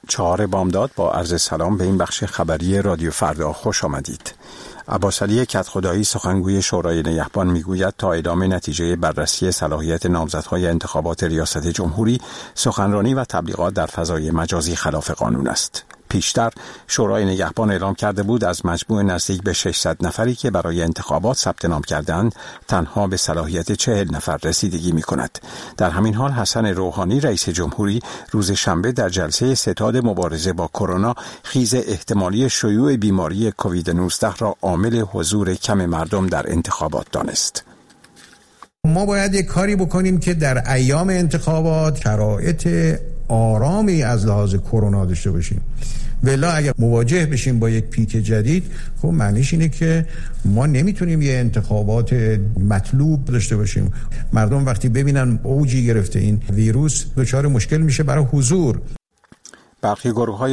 4 بامداد با عرض سلام به این بخش خبری رادیو فردا خوش آمدید. عباسعلی کدخدایی سخنگوی شورای نگهبان میگوید تا اعلام نتیجه بررسی صلاحیت نامزدهای انتخابات ریاست جمهوری، سخنرانی و تبلیغات در فضای مجازی خلاف قانون است. پیشتر شورای نگهبان اعلام کرده بود از مجموع نزدیک به 600 نفری که برای انتخابات ثبت نام کردند تنها به صلاحیت 40 نفر رسیدگی می کند. در همین حال حسن روحانی رئیس جمهوری روز شنبه در جلسه ستاد مبارزه با کرونا خیز احتمالی شیوع بیماری کووید 19 را عامل حضور کم مردم در انتخابات دانست. ما باید یک کاری بکنیم که در ایام انتخابات شرایط آرامی از لحاظ کرونا داشته باشیم. ولی اگر مواجه بشیم با یک پیک جدید، خب معنیش اینه که ما نمیتونیم یه انتخابات مطلوب داشته باشیم. مردم وقتی ببینن اوجی گرفته این ویروس دچار مشکل میشه برای حضور. برخی گروه‌های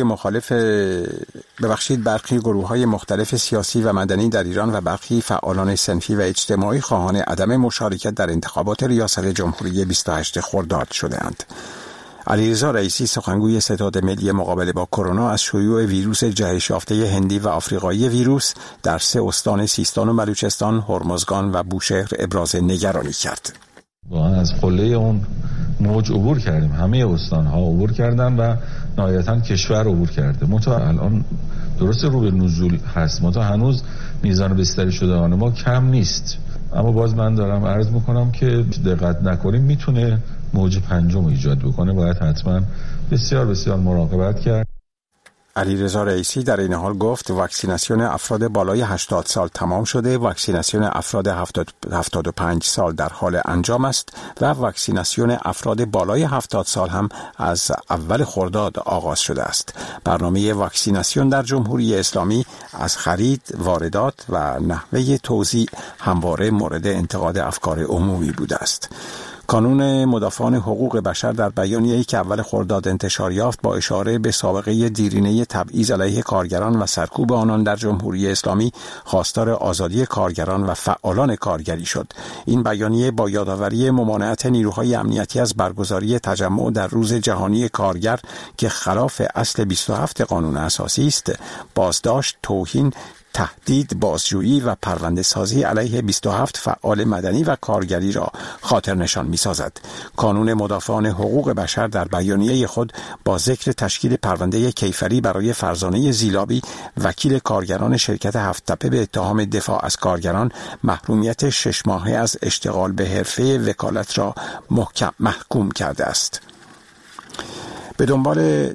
مختلف سیاسی و مدنی در ایران و برخی فعالان صنفی و اجتماعی خواهان عدم مشارکت در انتخابات ریاست جمهوری 28 خرداد شده‌اند. علیرضا رئیسی سخنگوی ستاد ملی مقابله با کرونا از شیوع ویروس جهش یافته هندی و آفریقایی ویروس در 3 استان سیستان و بلوچستان، هرمزگان و بوشهر ابراز نگرانی کرد. واقعا از قله اون موج عبور کردیم، همه استان‌ها عبور کردن و نهایتاً کشور عبور کرده. منتها الان درست رو به نزول هست، منتها هنوز میزان بستری شدگان ما کم نیست. اما باز من دارم عرض میکنم که دقت نکنیم میتونه موج 5 ایجاد بکنه. باید حتما بسیار بسیار مراقبت کرد. علیرضا رئیسی در این حال گفت واکسیناسیون افراد بالای 80 سال تمام شده، واکسیناسیون افراد 75 سال در حال انجام است و واکسیناسیون افراد بالای 70 سال هم از اول خرداد آغاز شده است. برنامه واکسیناسیون در جمهوری اسلامی از خرید، واردات و نحوه توزیع همواره مورد انتقاد افکار عمومی بوده است. کانون مدافعان حقوق بشر در بیانیه‌ای که اول خرداد انتشار یافت با اشاره به سابقه دیرینه تبعیض علیه کارگران و سرکوب آنان در جمهوری اسلامی خواستار آزادی کارگران و فعالان کارگری شد. این بیانیه با یادآوری ممانعت نیروهای امنیتی از برگزاری تجمع در روز جهانی کارگر که خلاف اصل 27 قانون اساسی است، بازداشت، توهین، تهدید، بازجویی و پرونده سازی علیه 27 فعال مدنی و کارگری را خاطر نشان می سازد. کانون مدافعان حقوق بشر در بیانیه خود با ذکر تشکیل پرونده کیفری برای فرزانه زیلابی وکیل کارگران شرکت هفت‌تپه به اتهام دفاع از کارگران محرومیت 6 ماهه از اشتغال به حرفه وکالت را محکوم کرده است. به دنبال